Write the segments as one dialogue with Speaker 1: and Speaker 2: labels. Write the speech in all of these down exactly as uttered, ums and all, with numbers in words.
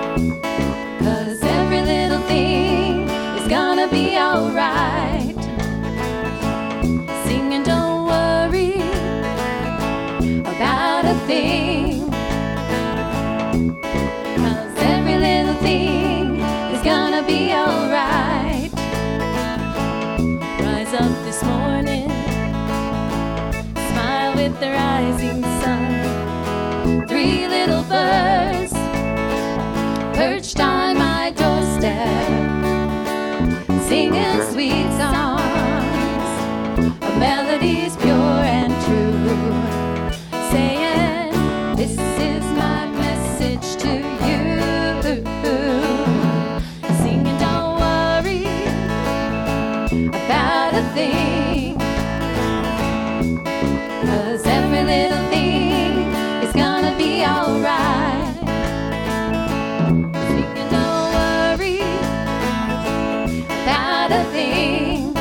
Speaker 1: 'Cause every little thing is gonna be alright. Singing, don't worry about a thing, 'cause every little thing is gonna be alright. Rise up this morning, smile with the rising sun. Three little birds perched on my doorstep, singing sweet songs of melodies pure and true, saying, this is my message to you. Singing, don't worry about a thing, 'cause every little thing is gonna be alright. Singing, don't worry about a thing,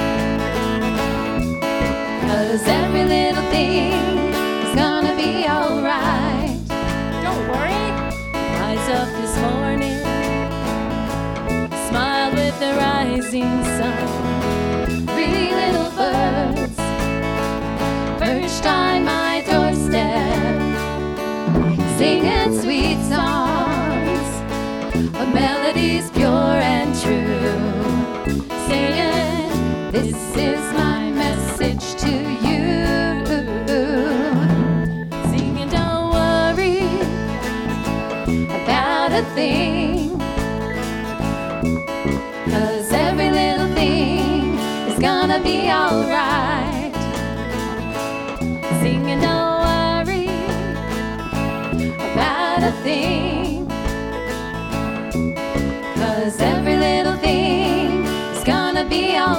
Speaker 1: 'cause every little thing is gonna be alright.
Speaker 2: Don't worry.
Speaker 1: Rise up this morning, smile with the rising sun. Three little birds perched on my doorstep, singing sweet songs of melodies pure and true, saying, this is my message to you. Singing, don't worry about a thing, 'cause every little thing is gonna be alright. Singing, don't worry about a thing, 'cause every little thing is gonna be alright.